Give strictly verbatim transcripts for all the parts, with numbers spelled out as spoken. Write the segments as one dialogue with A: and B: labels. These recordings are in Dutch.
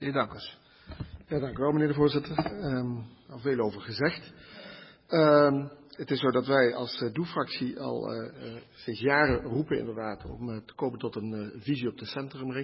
A: De heer Dankers.
B: Ja, dank u wel, meneer de voorzitter. Um, al veel over gezegd. Um, het is zo dat wij als uh, doe-fractie al uh, uh, sinds jaren roepen inderdaad om uh, te komen tot een uh, visie op de centrumring.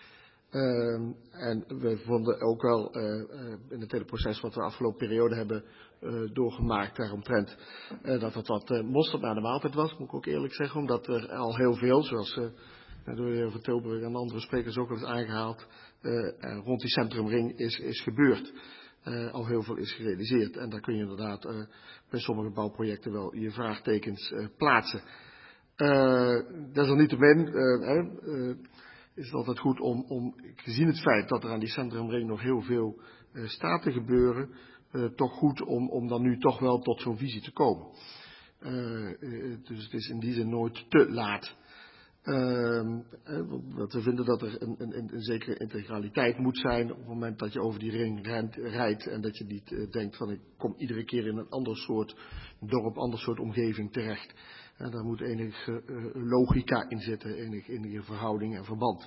B: Um, en we vonden ook wel uh, uh, in het hele proces wat we de afgelopen periode hebben uh, doorgemaakt daaromtrent, uh, dat het wat uh, mosterd naar de maaltijd was, moet ik ook eerlijk zeggen, omdat er al heel veel, zoals uh, door de heer Van Tilburg en andere sprekers ook al is aangehaald, uh, rond die centrumring is, is gebeurd. Uh, al heel veel is gerealiseerd. En daar kun je inderdaad uh, bij sommige bouwprojecten wel je vraagtekens uh, plaatsen. Uh, desalniettemin uh, uh, is het altijd goed om, om, gezien het feit dat er aan die centrumring nog heel veel uh, staat te gebeuren, uh, toch goed om, om dan nu toch wel tot zo'n visie te komen. Uh, uh, dus het is in die zin nooit te laat. Uh, want we vinden dat er een, een, een zekere integraliteit moet zijn op het moment dat je over die ring rent, rijdt en dat je niet uh, denkt van ik kom iedere keer in een ander soort dorp, ander soort omgeving terecht. En daar moet enige uh, logica in zitten, enige, enige verhouding en verband.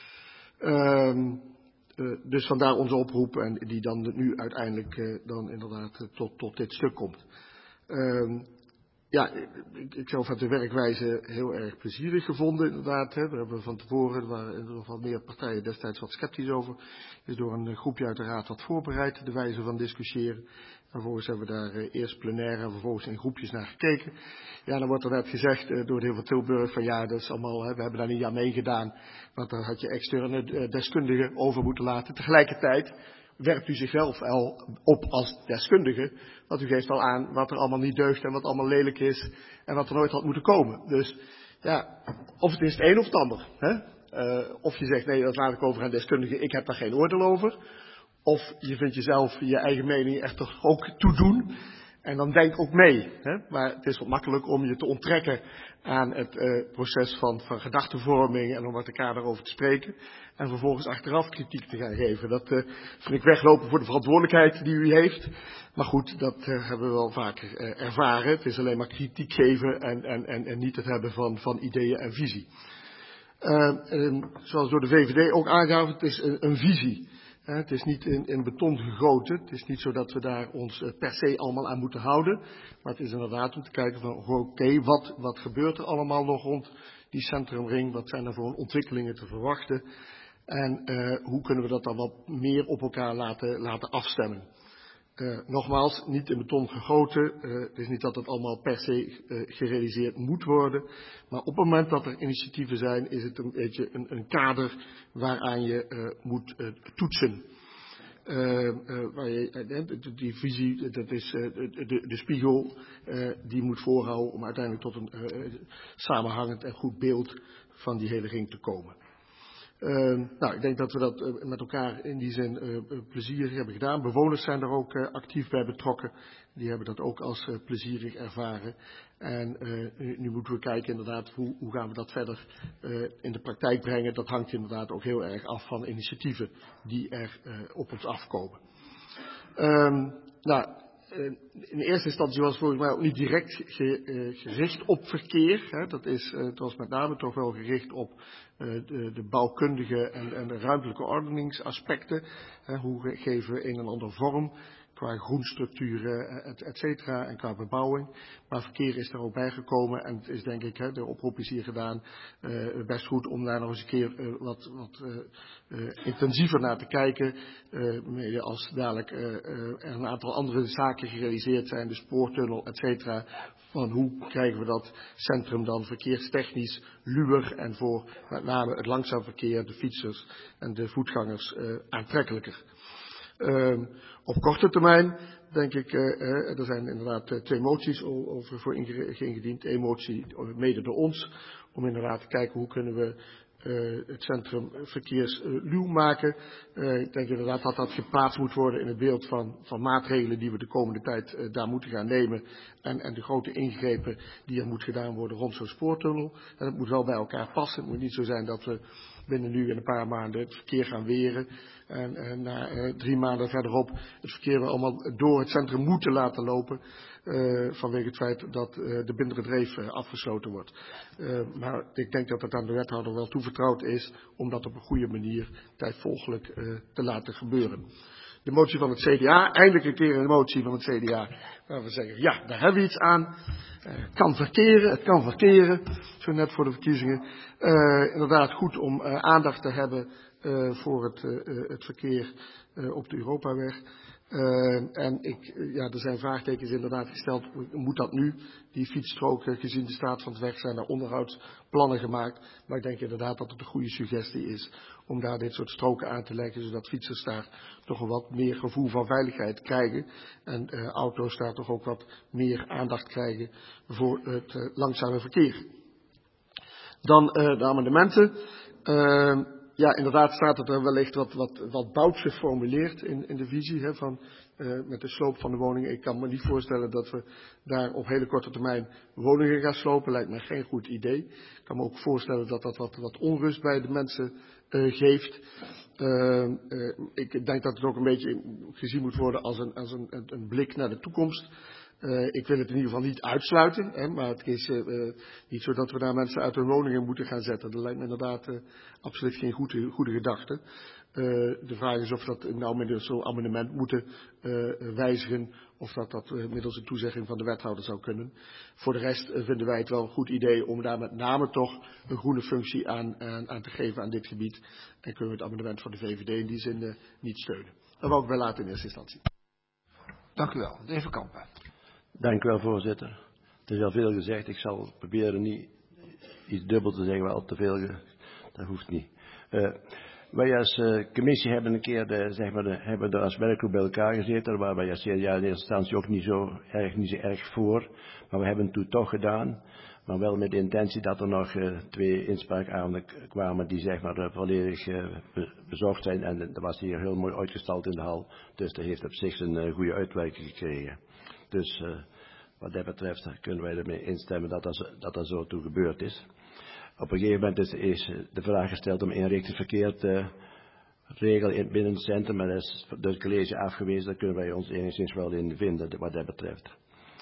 B: Uh, uh, dus vandaar onze oproep en die dan nu uiteindelijk uh, dan inderdaad uh, tot, tot dit stuk komt. Uh, Ja, ik, ik zelf heb de werkwijze heel erg plezierig gevonden inderdaad. Hè. We hebben van tevoren, er waren in ieder geval meer partijen destijds wat sceptisch over. Is door een groepje uit de raad wat voorbereid, de wijze van discussiëren. Vervolgens hebben we daar uh, eerst plenair en vervolgens in groepjes naar gekeken. Ja, dan wordt er net gezegd uh, door de heer Van Tilburg van ja, dat is allemaal, hè, we hebben daar niet aan meegedaan. Want daar had je externe uh, deskundigen over moeten laten. Tegelijkertijd werpt u zichzelf al op als deskundige, want u geeft al aan wat er allemaal niet deugt en wat allemaal lelijk is en wat er nooit had moeten komen. Dus ja, of het is het een of het ander. Hè? Uh, of je zegt nee, dat laat ik over aan deskundigen, ik heb daar geen oordeel over. Of je vindt jezelf je eigen mening echt toch ook toedoen. En dan denk ook mee. Hè? Maar het is wat makkelijk om je te onttrekken aan het uh, proces van, van gedachtenvorming en om met elkaar daarover te spreken. En vervolgens achteraf kritiek te gaan geven. Dat uh, vind ik weglopen voor de verantwoordelijkheid die u heeft. Maar goed, dat uh, hebben we wel vaker uh, ervaren. Het is alleen maar kritiek geven en, en, en, en niet het hebben van, van ideeën en visie. Uh, um, zoals door de V V D ook aangaven, het is een, een visie. Uh, het is niet in, in beton gegoten. Het is niet zo dat we daar ons uh, per se allemaal aan moeten houden. Maar het is inderdaad om te kijken van oké, okay, wat, wat gebeurt er allemaal nog rond die centrumring? Wat zijn er voor ontwikkelingen te verwachten? En uh, hoe kunnen we dat dan wat meer op elkaar laten, laten afstemmen? Uh, nogmaals, niet in beton gegoten. Uh, het is niet dat het allemaal per se uh, gerealiseerd moet worden. Maar op het moment dat er initiatieven zijn, is het een beetje een, een kader waaraan je uh, moet uh, toetsen. Uh, uh, waar je, uh, die visie, dat is uh, de, de spiegel, uh, die moet voorhouden om uiteindelijk tot een uh, samenhangend en goed beeld van die hele ring te komen. Uh, nou, ik denk dat we dat uh, met elkaar in die zin uh, plezierig hebben gedaan. Bewoners zijn er ook uh, actief bij betrokken. Die hebben dat ook als uh, plezierig ervaren. En uh, nu, nu moeten we kijken inderdaad hoe, hoe gaan we dat verder uh, in de praktijk brengen. Dat hangt inderdaad ook heel erg af van initiatieven die er uh, op ons afkomen. Um, nou, in eerste instantie was het volgens mij ook niet direct ge, uh, gericht op verkeer. Hè. Dat is, uh, het was met name toch wel gericht op uh, de, de bouwkundige en, en de ruimtelijke ordeningsaspecten. Hè. Hoe geven we een en ander vorm qua groenstructuren, et, et cetera, en qua bebouwing. Maar verkeer is er ook bijgekomen en het is denk ik, hè, de oproep is hier gedaan, uh, best goed om daar nog eens een keer uh, wat, wat uh, uh, intensiever naar te kijken. Uh, mede als dadelijk uh, uh, er een aantal andere zaken gerealiseerd zijn, de spoortunnel, et cetera. Van hoe krijgen we dat centrum dan verkeerstechnisch luwer en voor met name het langzaam verkeer, de fietsers en de voetgangers uh, aantrekkelijker. Um, op korte termijn denk ik, uh, uh, er zijn inderdaad uh, twee moties over voor ingediend. Eén motie mede door ons, om inderdaad te kijken hoe kunnen we uh, het centrum verkeersluw uh, maken. Uh, ik denk inderdaad dat dat geplaatst moet worden in het beeld van, van maatregelen die we de komende tijd uh, daar moeten gaan nemen. En, en de grote ingrepen die er moet gedaan worden rond zo'n spoortunnel. En het moet wel bij elkaar passen. Het moet niet zo zijn dat we binnen nu in een paar maanden het verkeer gaan weren. En, en na uh, drie maanden verderop het verkeer weer allemaal door het centrum moeten laten lopen. Uh, vanwege het feit dat uh, de Binderdreef uh, afgesloten wordt. Uh, maar ik denk dat het aan de wethouder wel toevertrouwd is om dat op een goede manier tijdvolgelijk uh, te laten gebeuren. De motie van het C D A, eindelijk een keer een motie van het C D A, waar we zeggen, ja, daar hebben we iets aan. Het uh, kan verkeren, het kan verkeren, zo net voor de verkiezingen. Uh, inderdaad goed om uh, aandacht te hebben uh, voor het, uh, het verkeer uh, op de Europaweg. Uh, en ik, uh, ja, er zijn vraagtekens inderdaad gesteld, moet dat nu? Die fietsstroken, gezien de staat van het weg, zijn er onderhoudsplannen gemaakt. Maar ik denk inderdaad dat het een goede suggestie is om daar dit soort stroken aan te leggen, zodat fietsers daar toch een wat meer gevoel van veiligheid krijgen. En uh, auto's daar toch ook wat meer aandacht krijgen voor het uh, langzame verkeer. Dan uh, de amendementen. Uh, Ja, inderdaad staat het er wellicht wat, wat, wat bouts geformuleerd in, in de visie hè, van, uh, met de sloop van de woningen. Ik kan me niet voorstellen dat we daar op hele korte termijn woningen gaan slopen. Lijkt me geen goed idee. Ik kan me ook voorstellen dat dat wat, wat onrust bij de mensen uh, geeft. Uh, uh, ik denk dat het ook een beetje gezien moet worden als een, als een, een blik naar de toekomst. Uh, ik wil het in ieder geval niet uitsluiten, hè, maar het is uh, uh, niet zo dat we daar mensen uit hun woningen moeten gaan zetten. Dat lijkt me inderdaad uh, absoluut geen goede, goede gedachte. Uh, de vraag is of dat nou middels zo'n amendement moeten uh, wijzigen, of dat dat uh, middels een toezegging van de wethouder zou kunnen. Voor de rest uh, vinden wij het wel een goed idee om daar met name toch een groene functie aan, aan, aan te geven aan dit gebied. En kunnen we het amendement van de V V D in die zin uh, niet steunen. Dat wou ik wel laten in eerste instantie.
A: Dank u wel. De heer Van Kampen.
C: Dank u wel, voorzitter. Het is al veel gezegd. Ik zal proberen niet iets dubbel te zeggen, maar al te veel. Dat hoeft niet. Uh, wij als uh, commissie hebben een keer de, zeg maar, de, hebben er als werkgroep bij elkaar gezeten, waar wij als C D A in eerste instantie ook niet zo erg, niet zo erg voor. Maar we hebben het toen toch gedaan. Maar wel met de intentie dat er nog uh, twee inspraakavonden kwamen die zeg maar uh, volledig uh, be bezocht zijn. En dat was hier heel mooi uitgestald in de hal. Dus dat heeft op zich een uh, goede uitwerking gekregen. Dus uh, wat dat betreft kunnen wij ermee instemmen dat dat, dat, dat zo toe gebeurd is. Op een gegeven moment is, is de vraag gesteld om inrichtingsverkeer te regelen binnen het centrum. Maar dat is door het college afgewezen. Daar kunnen wij ons enigszins wel in vinden wat dat betreft.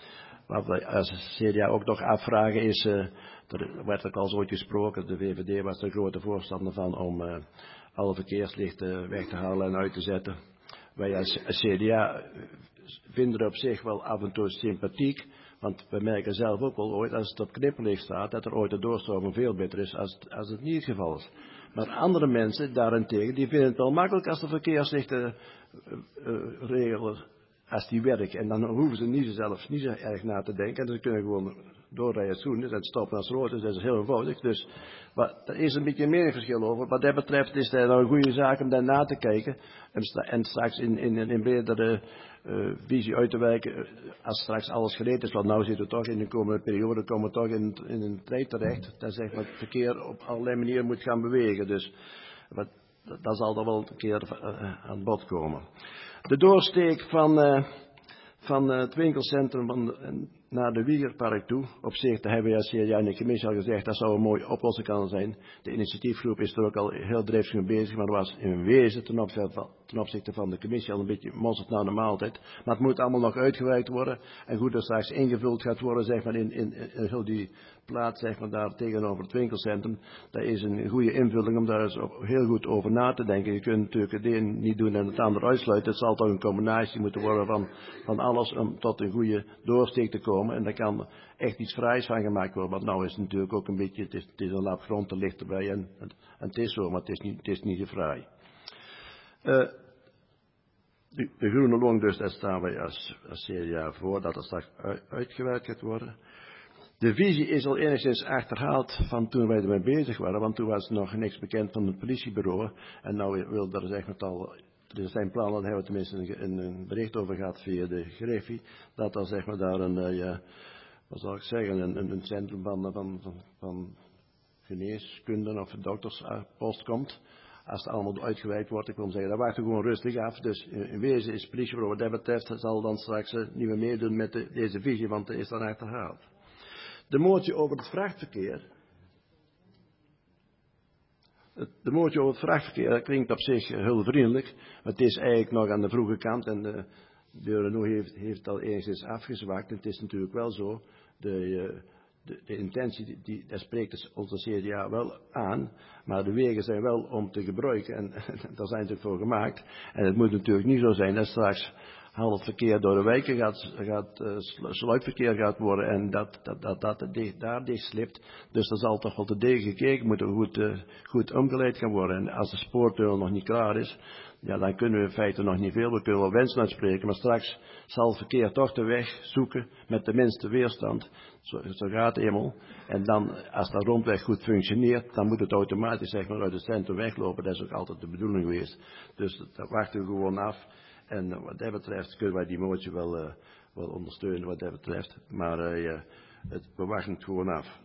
C: Wat wij als C D A ook nog afvragen is, uh, er werd ook al zo ooit gesproken, de V V D was er grote voorstander van om uh, alle verkeerslichten weg te halen en uit te zetten. Wij als C D A vinden er op zich wel af en toe sympathiek, want we merken zelf ook wel ooit, als het op knipperlicht staat, dat er ooit de doorstroming veel beter is als het, als het niet het geval is. Maar andere mensen daarentegen, die vinden het wel makkelijk als de verkeerslichten uh, uh, regelen, als die werken. En dan hoeven ze niet zelf niet zo erg na te denken. En ze kunnen gewoon doorrijden als groen is en stoppen als rood is. Dat is heel eenvoudig. Dus wat, er is een beetje een meningsverschil over. Wat dat betreft is het nou een goede zaak om daar na te kijken. En, en straks in, in, in bredere uh, visie uit te werken. Als straks alles gereed is. Want nu zitten we toch in de komende periode. Komen we toch in, in een tijd terecht. Dat zeg maar het verkeer op allerlei manieren moet gaan bewegen. Dus wat, dat zal er wel een keer uh, aan bod komen. De doorsteek van, uh, van uh, het winkelcentrum van de, naar de Wiegerpark toe. Op zich, daar hebben we als C D A in de commissie al gezegd, dat zou een mooie oplossing kunnen zijn. De initiatiefgroep is er ook al heel driftig mee bezig, maar er was in wezen ten opzichte van, ten opzichte van de commissie al een beetje mosterd naar de maaltijd. Maar het moet allemaal nog uitgewerkt worden. En goed, dat straks ingevuld gaat worden, zeg maar, in, in, in heel die plaats, zeg maar, daar tegenover het winkelcentrum. Dat is een goede invulling om daar eens heel goed over na te denken. Je kunt natuurlijk het een niet doen en het ander uitsluiten. Het zal toch een combinatie moeten worden van, van alles om tot een goede doorsteek te komen. En daar kan echt iets fraais van gemaakt worden. Want nou is het natuurlijk ook een beetje, het is, het is een lap grond, er ligt erbij en, en, en het is zo, maar het is niet, het is niet zo fraai. Uh, de, de groene long dus, daar staan wij als, als C D A voor dat er straks uit, uitgewerkt gaat worden. De visie is al enigszins achterhaald van toen wij ermee bezig waren, want toen was er nog niks bekend van het politiebureau. En nou wil er zeg maar al, er zijn plannen, daar hebben we tenminste een, een bericht over gehad via de Griffie, dat er zeg maar daar een, uh, ja, wat zal ik zeggen, een, een centrum van, van, van, van geneeskunde of dokterspost komt. Als het allemaal uitgewerkt wordt, ik wil zeggen, dat wachten we gewoon rustig af. Dus in, in wezen is het politiebureau wat dat betreft, zal dan straks uh, niet meer meedoen met de, deze visie, want het is dan achterhaald. De motie over het vrachtverkeer. De motie over het vrachtverkeer, dat klinkt op zich heel vriendelijk, maar het is eigenlijk nog aan de vroege kant en de, de Renault heeft, heeft al enigszins afgezwakt. En het is natuurlijk wel zo, de, de, de intentie, die, die, daar spreekt dus onze C D A wel aan, maar de wegen zijn wel om te gebruiken en daar zijn ze voor gemaakt. En het moet natuurlijk niet zo zijn dat straks al het verkeer door de wijken gaat, gaat uh, sluipverkeer gaat worden en dat dat, dat, dat dicht, daar dicht slipt. Dus er zal toch wel te degen gekeken moeten goed, uh, goed omgeleid gaan worden. En als de spoortunnel nog niet klaar is, ja, dan kunnen we in feite nog niet veel. We kunnen wel wensen uitspreken, maar straks zal het verkeer toch de weg zoeken met de minste weerstand. Zo, zo gaat het eenmaal. En dan, als dat rondweg goed functioneert, dan moet het automatisch zeg maar uit het centrum weglopen. Dat is ook altijd de bedoeling geweest. Dus dat wachten we gewoon af. En wat dat betreft kunnen wij die motie wel, uh, wel ondersteunen wat dat betreft. Maar uh, ja, het, we wachten het gewoon af.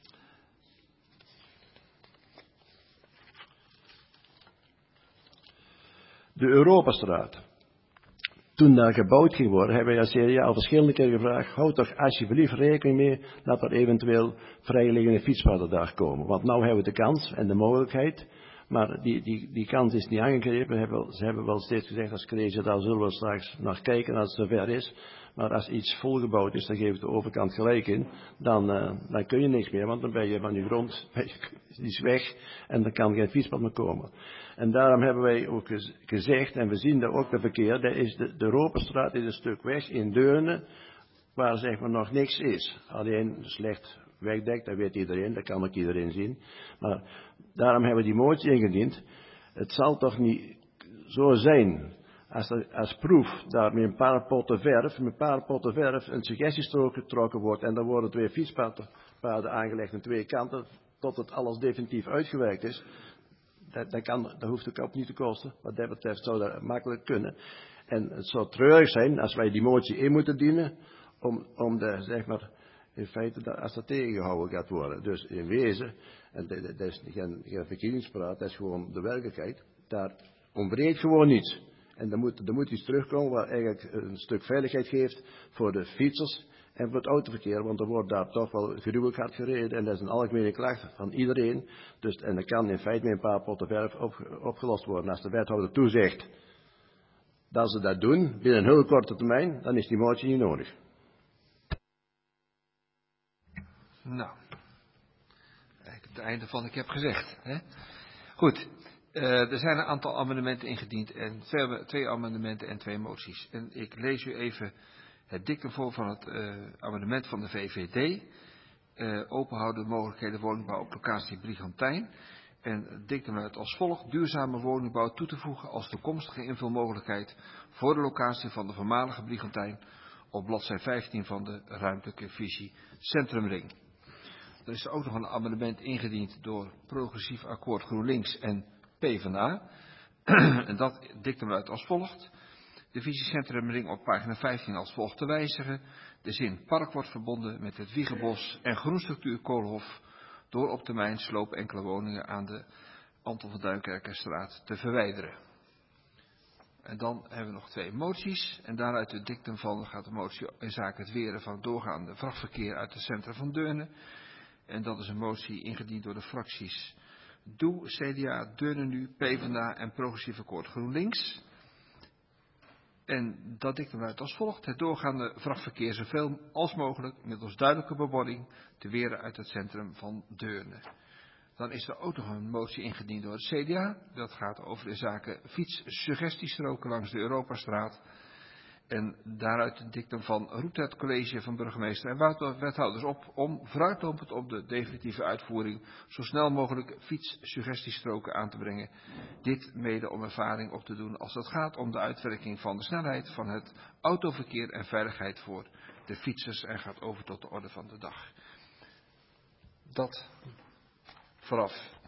C: De Europastraat. Toen daar gebouwd ging worden, hebben wij als C D A al verschillende keren gevraagd, houd toch alsjeblieft rekening mee dat er eventueel vrijliggende fietspaden daar komen. Want nu hebben we de kans en de mogelijkheid, maar die, die, die kans is niet aangegrepen. Hebben, ze hebben wel steeds gezegd als college, daar zullen we straks naar kijken als het zover is. Maar als iets volgebouwd is, dan geeft de overkant gelijk in. Dan, uh, dan kun je niks meer, want dan ben je van je grond, die is weg en dan kan geen fietspad meer komen. En daarom hebben wij ook gezegd, en we zien daar ook de verkeer, dat is de, de Europastraat is een stuk weg in Deurne, waar zeg maar nog niks is. Alleen slecht wegdekt, dat weet iedereen, dat kan ook iedereen zien. Maar daarom hebben we die motie ingediend. Het zal toch niet zo zijn, als, er, als proef daar met een paar potten verf, met een paar potten verf een suggestiestrook getrokken wordt en dan worden twee fietspaden aangelegd aan twee kanten, tot het alles definitief uitgewerkt is. Dat, dat, kan, dat hoeft ook op niet te kosten. Wat dat betreft zou dat makkelijk kunnen. En het zou treurig zijn als wij die motie in moeten dienen, om, om de, zeg maar, in feite, dat, als dat tegengehouden gaat worden. Dus in wezen, en dat, dat is geen, geen verkiezingspraat, dat is gewoon de werkelijkheid, daar ontbreekt gewoon niets. En er moet, er moet iets terugkomen waar eigenlijk een stuk veiligheid geeft voor de fietsers en voor het autoverkeer, want er wordt daar toch wel gruwelijk hard gereden en dat is een algemene klacht van iedereen. Dus, en dat kan in feite met een paar potten verf op, opgelost worden. Als de wethouder toezegt dat ze dat doen binnen een heel korte termijn, dan is die motie niet nodig.
A: Nou, eigenlijk het einde van ik heb gezegd. Hè? Goed, uh, er zijn een aantal amendementen ingediend, en twee, twee amendementen en twee moties. En ik lees u even het dictum voor van het uh, amendement van de V V D. Uh, openhouden mogelijkheden woningbouw op locatie Brigantijn. En het dictum luidt als volgt: duurzame woningbouw toe te voegen als toekomstige invulmogelijkheid voor de locatie van de voormalige Brigantijn op bladzij vijftien van de ruimtelijke visie Centrumring. Er is ook nog een amendement ingediend door Progressief Akkoord GroenLinks en PvdA. En dat dictum luidt als volgt: de visie Centrumring op pagina vijftien als volgt te wijzigen. De zin park wordt verbonden met het Wiegenbos en groenstructuur Koolhof door op termijn sloop enkele woningen aan de Anton van Duinkerkenstraat te verwijderen. En dan hebben we nog twee moties. En daaruit het dictum van gaat de motie in zaken het weren van doorgaande vrachtverkeer uit het centrum van Deurne. En dat is een motie ingediend door de fracties D O E, C D A, Deurne Nu, PvdA en Progressief Akkoord GroenLinks. En dat dictum luidt als volgt: het doorgaande vrachtverkeer zoveel als mogelijk middels duidelijke bebording te weren uit het centrum van Deurne. Dan is er ook nog een motie ingediend door het C D A. Dat gaat over de zaken fietssuggestiestroken langs de Europastraat. En daaruit het dictum van roept het college van burgemeester en wethouders op om vooruitlopend op de definitieve uitvoering zo snel mogelijk fietssuggestiestroken aan te brengen. Dit mede om ervaring op te doen als het gaat om de uitwerking van de snelheid van het autoverkeer en veiligheid voor de fietsers en gaat over tot de orde van de dag. Dat vooraf.